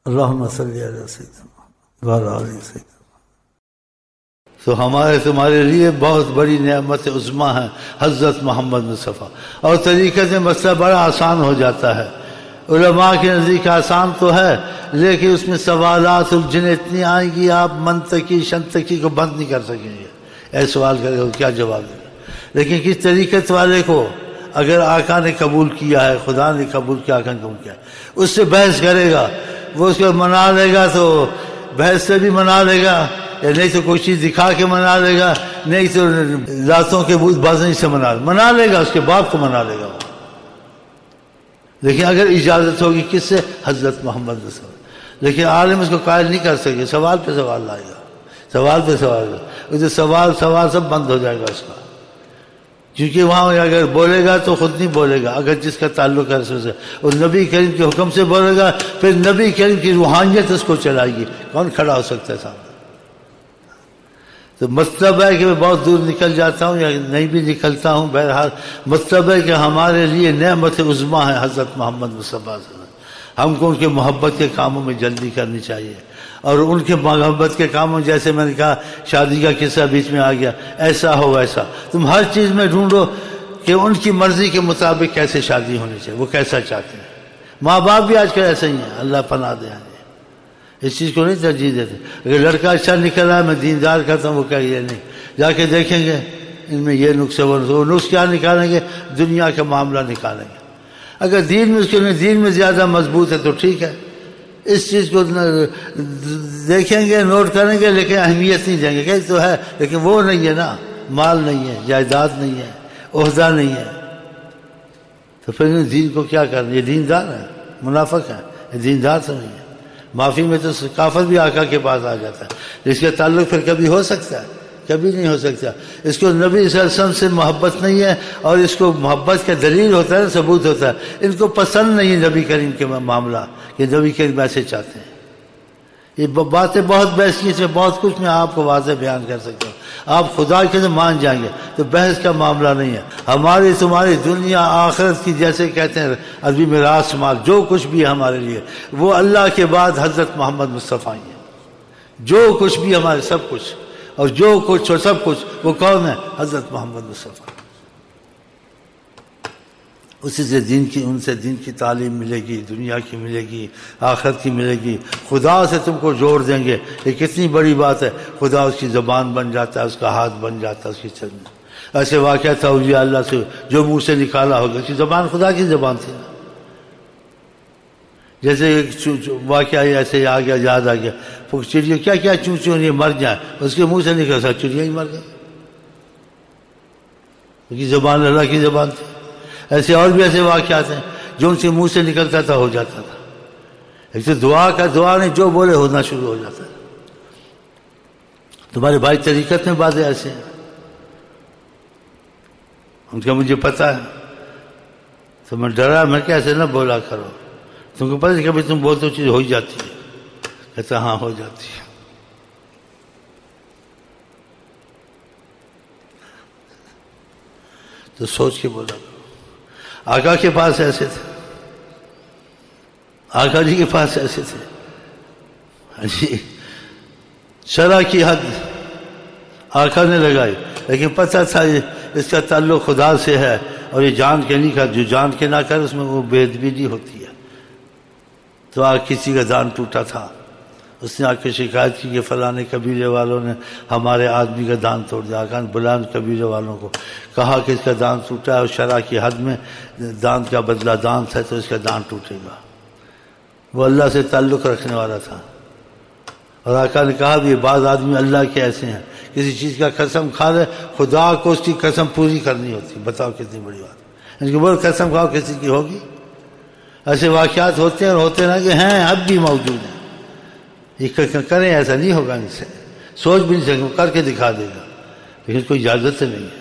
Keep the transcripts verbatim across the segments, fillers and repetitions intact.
اللہم صلی علی سیدنا وعلی آل سیدنا۔ تو ہمارے تمہارے لیے بہت بڑی نعمت عظمیٰ ہے حضرت محمد مصطفیٰ، اور طریقے سے مسئلہ بڑا آسان ہو جاتا ہے۔ علماء کے نزدیک آسان تو ہے، لیکن اس میں سوالات الجن اتنی آئیں گی آپ منطقی شنطقی کو بند نہیں کر سکیں گے۔ اے سوال کرے گا کیا جواب دیں گے؟ لیکن کس طریقت والے کو اگر آقا نے قبول کیا ہے، خدا نے قبول کیا، آقا نے قبول کیا ہے، اس سے بحث کرے گا، وہ اس کو منا لے گا تو بحث سے بھی منا لے گا، یا نہیں تو کوئی چیز دکھا کے منا لے گا، نہیں تو ذاتوں کے بت بازی سے منا منا لے گا، اس کے باپ کو منا لے گا۔ لیکن اگر اجازت ہوگی کس سے؟ حضرت محمد صلی اللہ علیہ وسلم۔ لیکن عالم اس کو قائل نہیں کر سکے، سوال پہ سوال لائے گا، سوال پہ سوال گا، سوال سوال سب بند ہو جائے گا اس کا، کیونکہ وہاں اگر بولے گا تو خود نہیں بولے گا، اگر جس کا تعلق ہے رسول سے، اور نبی کریم کے حکم سے بولے گا، پھر نبی کریم کی روحانیت اس کو چلائے گی، کون کھڑا ہو سکتا ہے سامنے؟ تو مطلب ہے کہ میں بہت دور نکل جاتا ہوں یا نہیں بھی نکلتا ہوں، بہرحال مطلب ہے کہ ہمارے لیے نعمت عظمیٰ ہے حضرت محمد مصطفیٰ صلی اللہ علیہ وسلم۔ ہم کو ان کے محبت کے کاموں میں جلدی کرنی چاہیے، اور ان کے محبت کے کاموں، جیسے میں نے کہا شادی کا قصہ بیچ میں آ گیا، ایسا ہو ویسا، تم ہر چیز میں ڈھونڈو کہ ان کی مرضی کے مطابق کیسے شادی ہونی چاہیے، وہ کیسا چاہتے ہیں۔ ماں باپ بھی آج کل ایسے ہی ہیں، اللہ پناہ دے، اس چیز کو نہیں ترجیح دیتے۔ اگر لڑکا اچھا نکل رہا ہے میں دیندار کرتا ہوں، وہ کہہ یہ نہیں، جا کے دیکھیں گے ان میں یہ نقص ہے وہ نقص، وہ نقص کیا نکالیں گے؟ دنیا کا معاملہ نکالیں گے۔ اگر دین میں اس کے دین میں زیادہ مضبوط ہے تو ٹھیک ہے، اس چیز کو دیکھیں گے، نوٹ کریں گے، لیکن اہمیت نہیں دیں گے کہ تو ہے، لیکن وہ نہیں ہے نا، مال نہیں ہے، جائیداد نہیں ہے، عہدہ نہیں ہے، تو پھر دین کو کیا کرنا؟ یہ دیندار ہے، منافق ہے، یہ دیندار تو نہیں ہے۔ معافی میں تو کافر بھی آقا کے پاس آ جاتا ہے، اس کا تعلق پھر کبھی ہو سکتا ہے؟ کبھی نہیں ہو سکتا۔ اس کو نبی صلی اللہ علیہ وسلم سے محبت نہیں ہے، اور اس کو محبت کا دلیل ہوتا ہے، ثبوت ہوتا ہے، ان کو پسند نہیں نبی کریم کے معاملہ کہ نبی کریم ایسے چاہتے ہیں۔ یہ باتیں بہت بحث کی، اس میں بہت کچھ میں آپ کو واضح بیان کر سکتا ہوں، آپ خدا کے سے مان جائیں گے تو بحث کا معاملہ نہیں ہے۔ ہماری تمہاری دنیا آخرت کی، جیسے کہتے ہیں عربی میں راس مال، جو کچھ بھی ہے ہمارے لیے وہ اللہ کے بعد حضرت محمد مصطفیٰ ہی ہیں۔ جو کچھ بھی ہمارے سب کچھ، اور جو کچھ اور سب کچھ وہ کون ہے؟ حضرت محمد مصطفیٰ۔ اسی سے دین کی، ان سے دین کی تعلیم ملے گی، دنیا کی ملے گی، آخرت کی ملے گی، خدا سے تم کو جوڑ دیں گے۔ یہ کتنی بڑی بات ہے، خدا اس کی زبان بن جاتا ہے، اس کا ہاتھ بن جاتا ہے، اس کی چلن۔ ایسے واقعہ تھا اولیاء اللہ سے جو منہ سے نکالا ہوگا، اس کی زبان خدا کی زبان تھی نا۔ جیسے ایک واقعہ ایسے آ گیا، یاد آ گیا، چڑیا کیا کیا چوں چوں یہ مر جائے، اس کے منہ سے نکلا سا چڑیا ہی مر گئی، اس کی زبان اللہ کی زبان تھی۔ ایسے اور بھی ایسے واقعات ہیں جو ان سے منہ سے نکلتا تھا ہو جاتا تھا۔ ایک تو دعا کا دعا نہیں، جو بولے ہونا شروع ہو جاتا ہے۔ تمہارے بھائی طریقت میں باتیں ایسے ہیں، ان کا مجھے پتہ ہے، تو میں ڈرا، میں کہ ایسے نہ بولا کرو، تم کو پتہ ہے کبھی تم بولتے ہو چیز ہو ہی جاتی ہے، کہتا ہاں ہو جاتی ہے۔ تو سوچ کے بولا کرو۔ آقا کے پاس ایسے تھے، آقا جی کے پاس ایسے تھے جی، شرع کی حد آقا نے لگائی، لیکن پتہ تھا اس کا تعلق خدا سے ہے، اور یہ جان کے نہیں کہا، جو جان کے نہ کر اس میں وہ بے ادبی نہیں ہوتی ہے۔ تو آج کسی کا دان ٹوٹا تھا، اس نے آ کے شکایت کی کہ فلانے قبیلے والوں نے ہمارے آدمی کا دان توڑ دیا۔ آقا نے بلان قبیلے والوں کو کہا کہ اس کا دان ٹوٹا ہے، اور شرع کی حد میں دان کا بدلہ دان تھا، تو اس کا دان ٹوٹے گا۔ وہ اللہ سے تعلق رکھنے والا تھا، اور آقا نے کہا بھی بعض آدمی اللہ کے ایسے ہیں، کسی چیز کا قسم کھا لے، خدا کو اس کی قسم پوری کرنی ہوتی۔ بتاؤ کتنی بڑی بات، ان کی بول قسم کھاؤ کسی کی ہوگی؟ ایسے واقعات ہوتے ہیں، اور ہوتے نا کہ ہیں، اب بھی موجود ہیں۔ یہ کریں ایسا نہیں ہوگا، ان سے سوچ بھی نہیں سکیں، کر کے دکھا دے گا، لیکن کوئی اجازت نہیں ہے۔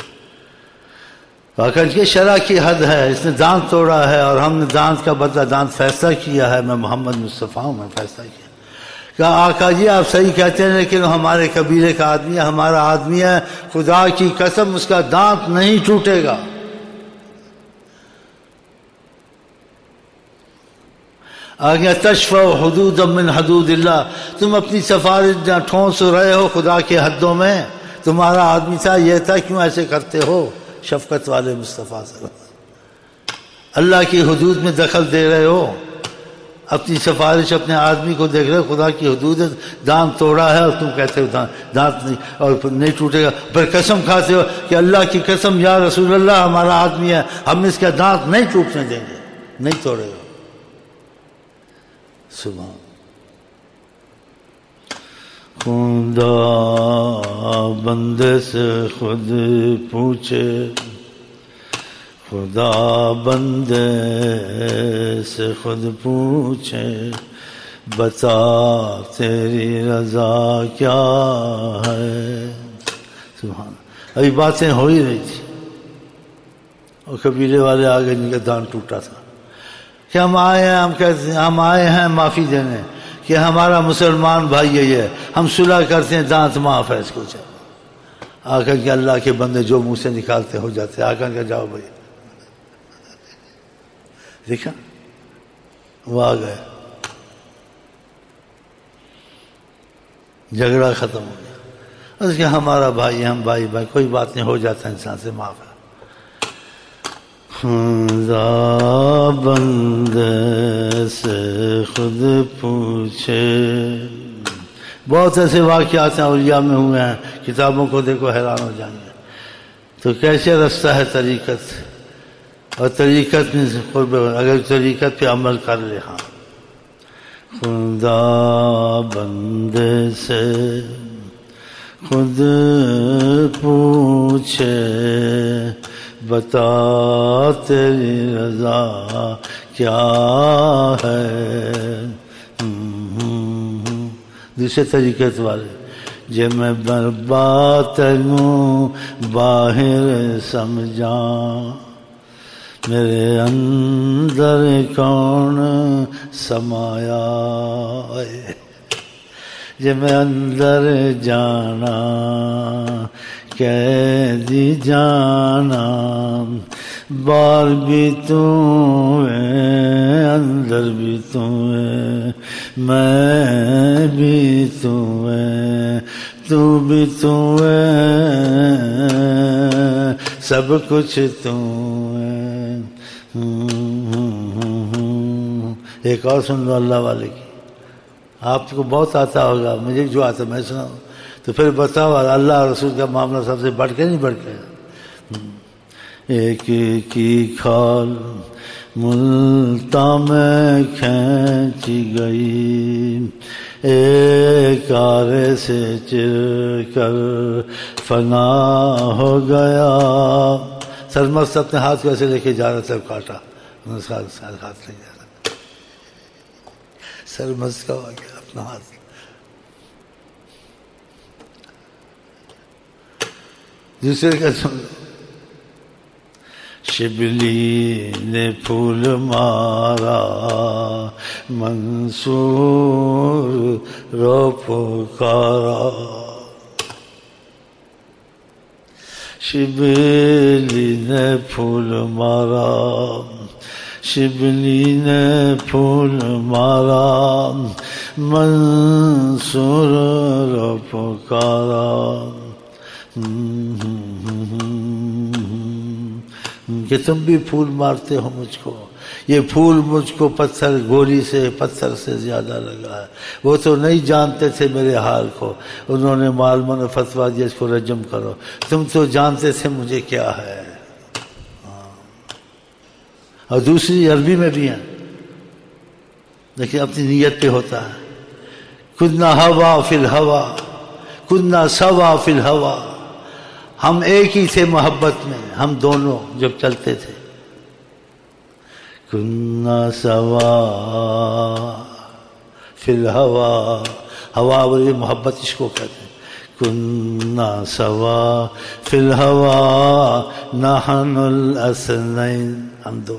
واقعی یہ شرع کی حد ہے، اس نے دانت توڑا ہے، اور ہم نے دانت کا بدلہ دانت فیصلہ کیا ہے۔ میں محمد مصطفیٰ ہوں، میں فیصلہ کیا۔ کہا آقا جی آپ صحیح کہتے ہیں، لیکن ہمارے قبیلے کا آدمی ہے، ہمارا آدمی ہے، خدا کی قسم اس کا دانت نہیں ٹوٹے گا۔ آگے تشفع حدود من حدود اللہ، تم اپنی سفارش جہاں ٹھونس رہے ہو خدا کے حدوں میں، تمہارا آدمی تھا یہ تھا، کیوں ایسے کرتے ہو؟ شفقت والے مصطفیٰ صلی اللہ علیہ وسلم، اللہ کی حدود میں دخل دے رہے ہو، اپنی سفارش اپنے آدمی کو دیکھ رہے ہو، خدا کی حدود ہے، دانت توڑا ہے اور تم کہتے ہو دانت نہیں اور نہیں ٹوٹے گا، پھر قسم کھاتے ہو کہ اللہ کی قسم یا رسول اللہ ہمارا آدمی ہے، ہم اس کا دانت نہیں ٹوٹنے دیں گے، نہیں توڑے گا۔ سبحان خدا بندے سے خود پوچھے، خدا بندے سے خود پوچھے، بتا تیری رضا کیا ہے۔ سبحان، ابھی باتیں ہو ہی رہی تھی اور قبیلے والے آگے جن کا دان ٹوٹا تھا کہ ہم آئے ہیں، ہم کہتے ہیں ہم آئے ہیں معافی دینے کہ ہمارا مسلمان بھائی یہ ہے، ہم صلح کرتے ہیں، دانت معاف ہے اس کو۔ آ کر کے اللہ کے بندے جو منہ سے نکالتے ہو جاتے، آ کر کے جاؤ بھائی، دیکھا وہ آ گئے، جھگڑا ختم ہو گیا، اس کے ہمارا بھائی، ہم بھائی بھائی، کوئی بات نہیں، ہو جاتا ہے انسان سے، معاف ہے۔ خدا بندے سے خود پوچھے، بہت ایسے واقعات ہیں اولیاء میں ہوئے ہیں، کتابوں کو دیکھو حیران ہو جائیں گے۔ تو کیسے رستہ ہے طریقت، اور طریقت میں قرب، اگر طریقت پہ عمل کر لے۔ ہاں، خدا بندے سے خود پوچھے، بتا تیری رضا کیا ہے۔ دوسرے طریقے والے، جے میں برباد تنوں باہر سمجھاں، میرے اندر کون سمایا ہے، جے میں اندر جانا قیدی جانا، بار بھی تو ہے، اندر بھی تو ہے، میں بھی تو ہے، تو بھی تو ہے، سب کچھ تو ہے۔ ایک اور سن لو اللہ والے کی، آپ کو بہت آتا ہوگا، مجھے جو آتا میں سناؤں تو پھر بتاؤ، اللہ رسول کا معاملہ سب سے بڑھ کے نہیں بڑھ کے۔ ایک کی کھال ملتاں میں کھینچی گئی، ایک آرے سے چر کر فنا ہو گیا۔ سرمست اپنے ہاتھ کو ایسے لے کے جا رہا تھا، کاٹا ہاتھ لے جا رہا، سرمست کا ہو گیا اپنا ہاتھ۔ دوسرے کا سن، شبلی نے پھول مارا منصور رو پکارا، شبلی نے پھول مارا، شبلی نے پھول مارا منصور رو پکارا۔ کہ تم بھی پھول مارتے ہو مجھ کو، یہ پھول مجھ کو پتھر گولی سے پتھر سے زیادہ لگا ہے۔ وہ تو نہیں جانتے تھے میرے حال کو، انہوں نے معلوم نے فتویٰ دیا اس کو رجم کرو، تم تو جانتے تھے مجھے کیا ہے۔ اور دوسری عربی میں بھی ہیں، لیکن اپنی نیت پہ ہوتا ہے۔ کنا ہوا فی الہوا، کنا سوا فی الہوا، ہم ایک ہی تھے محبت میں، ہم دونوں جب چلتے تھے۔ کنا سوا فی الہوا، ہوا والی محبت اس کو کہتے ہیں۔ کنا سوا فی الہوا نحن الاثنین، ہم دو۔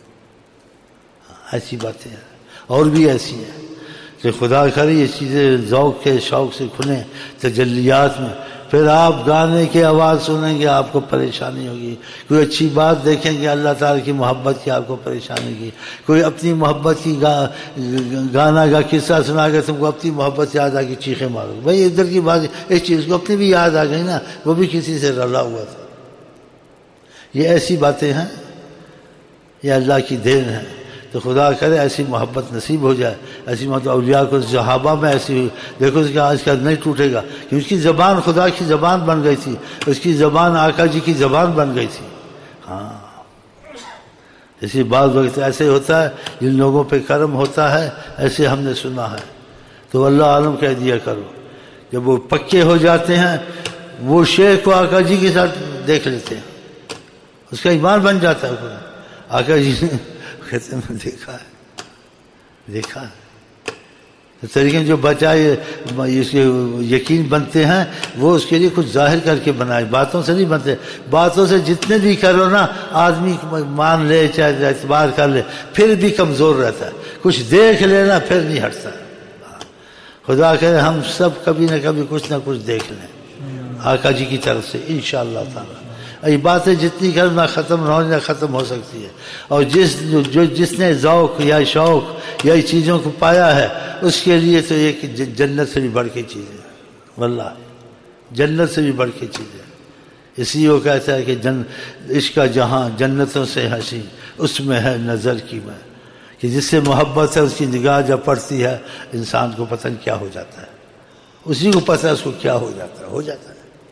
ایسی باتیں ہیں اور بھی ایسی ہیں کہ خدا کرے یہ چیزیں ذوق کے شوق سے کھلیں تجلیات میں، پھر آپ گانے کی آواز سنیں گے آپ کو پریشانی ہوگی، کوئی اچھی بات دیکھیں گے اللہ تعالیٰ کی محبت کی آپ کو پریشانی ہوگی، کوئی اپنی محبت کی گا گانا کا قصہ سنا کے تم کو اپنی محبت یاد آ کے چیخیں مارو، بھائی ادھر کی بات اس چیز کو اپنی بھی یاد آ گئی نا، وہ بھی کسی سے رلا ہوا تھا۔ یہ ایسی باتیں ہیں، یہ اللہ کی دین ہے۔ تو خدا کرے ایسی محبت نصیب ہو جائے، ایسی محبت اولیاء کو صحابہ میں ایسی ہوئی، دیکھو اس کا آج کا نہیں ٹوٹے گا، کہ اس کی زبان خدا کی زبان بن گئی تھی، اس کی زبان آقا جی کی زبان بن گئی تھی۔ ہاں اسی بعض وقت ایسے ہوتا ہے جن لوگوں پہ کرم ہوتا ہے، ایسے ہم نے سنا ہے، تو اللہ عالم کہہ دیا کرو، جب وہ پکے ہو جاتے ہیں وہ شیخ کو آقا جی کے ساتھ دیکھ لیتے ہیں، اس کا ایمان بن جاتا ہے خدا۔ آقا جی نے کہتے ہیں دیکھا ہے دیکھا ہے تو طریقے جو بچائے اس کے یقین بنتے ہیں وہ اس کے لیے کچھ ظاہر کر کے بنائے، باتوں سے نہیں بنتے۔ باتوں سے جتنے بھی کرو نا آدمی مان لے چاہے اعتبار کر لے پھر بھی کمزور رہتا ہے، کچھ دیکھ لینا پھر نہیں ہٹتا۔ خدا کہ ہم سب کبھی نہ کبھی کچھ نہ کچھ دیکھ لیں آقا جی کی طرف سے انشاءاللہ تعالی۔ یہ باتیں جتنی کرنا ختم نہ ہونا ختم ہو سکتی ہے، اور جس جو جس نے ذوق یا شوق یا چیزوں کو پایا ہے اس کے لیے تو یہ کہ جنت سے بھی بڑھ کے چیز ہے، واللہ جنت سے بھی بڑھ کے چیز ہے۔ اس لیے وہ کہتا ہے کہ جن عشق کا جہاں جنتوں سے حسین اس میں ہے نظر کی میں، کہ جس سے محبت ہے اس کی نگاہ جب پڑتی ہے انسان کو پتہ نہیں کیا ہو جاتا ہے، اسی کو پتہ ہے اس کو کیا ہو جاتا ہے ہو جاتا ہے۔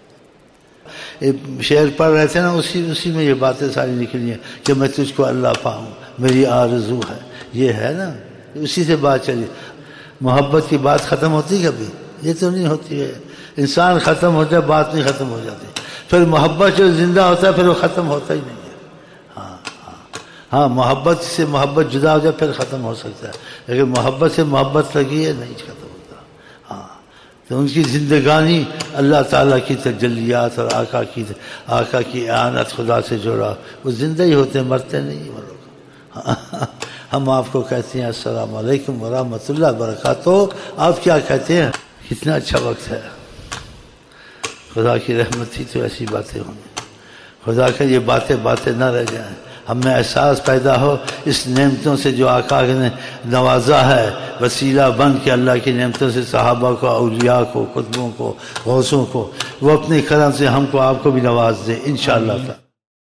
شعر پڑھ رہے تھے نا، اسی اسی میں یہ باتیں ساری نکلی ہیں کہ میں تجھ کو اللہ پاؤں میری آرزو ہے، یہ ہے نا، اسی سے بات چلی۔ محبت کی بات ختم ہوتی کبھی؟ یہ تو نہیں ہوتی ہے، انسان ختم ہوتا ہے بات نہیں ختم ہو جاتی، پھر محبت جو زندہ ہوتا ہے پھر وہ ختم ہوتا ہی نہیں ہے۔ ہاں ہاں ہاں محبت سے محبت جدا ہو جائے پھر ختم ہو سکتا ہے، لیکن محبت سے محبت لگی ہے نہیں ختم ہوتا۔ ہاں تو ان کی زندگانی اللہ تعالیٰ کی تجلیات اور آقا کی آقا کی اعانت خدا سے جوڑا، وہ زندہ ہی ہوتے ہیں مرتے نہیں وہ لوگ۔ ہم آپ کو کہتے ہیں السلام علیکم ورحمۃ اللہ وبرکاتہ، آپ کیا کہتے ہیں؟ کتنا اچھا وقت ہے، خدا کی رحمت تھی تو ایسی باتیں ہوں گی، خدا کہ یہ باتیں باتیں نہ رہ جائیں، ہم میں احساس پیدا ہو اس نعمتوں سے جو آقا نے نوازا ہے، وسیلہ بن کے اللہ کی نعمتوں سے صحابہ کو، اولیاء کو، قطبوں کو، غوثوں کو، وہ اپنے کرم سے ہم کو آپ کو بھی نواز دے انشاءاللہ تعالی۔